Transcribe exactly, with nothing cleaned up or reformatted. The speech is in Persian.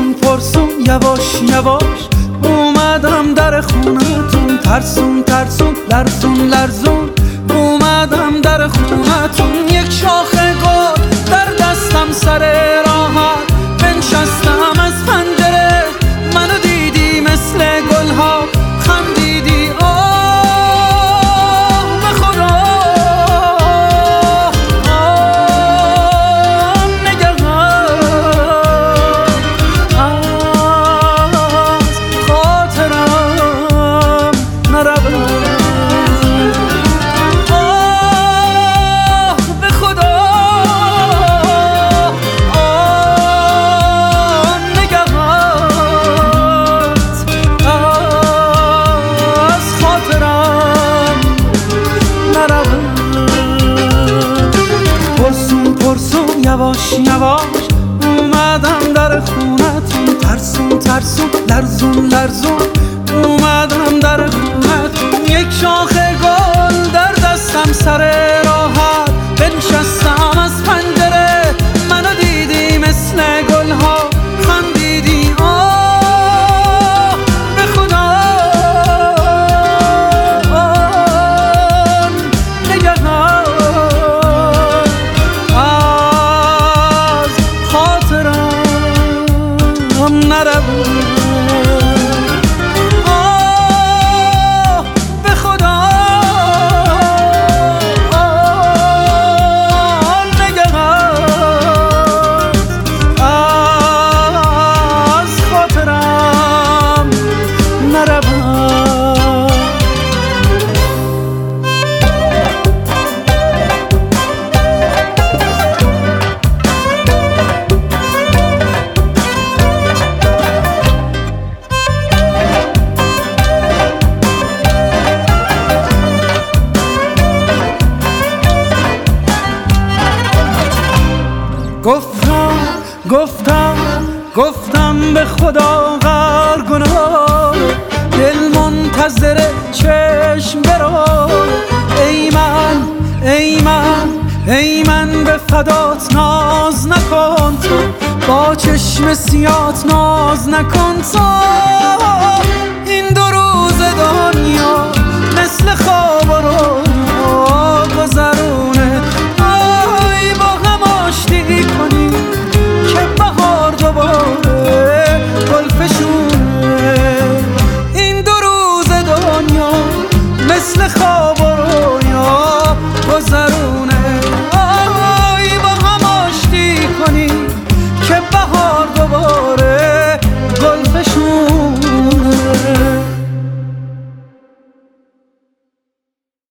پرسون پرسون یواش یواش اومدم در خونتون، ترسون ترسون لرزون لرزون اومدم در خونتون. یک شاخه گل در دستم سر راحت بنشستم از پنجره، منو دیدی مثل گلها خندیدی آه به خدا آه نگهان از خاطرم نرود آه به خدا آه نگهانت از خاطرم نرود. پرسون پرسون یواش یواش اومدم در خونتون، ترسون ترسون لرزون لرزون اومدم در خونتون. یک شاخه گل در دستم سر راحت بنشستم از پنجره، منو دیدی مثل گلها خندیدی آه به خدا آه نگهان از خاطرم نرود آه به خدا آه نگهان از خاطرم نرود. گفتم گفتم گفتم به خدا غر گناه، دل منتظر چشم برو. ای من ای من ای من به فدات ناز نکن تو، با چشم سیات ناز نکن تو. این دو روز دنیا مثل خواب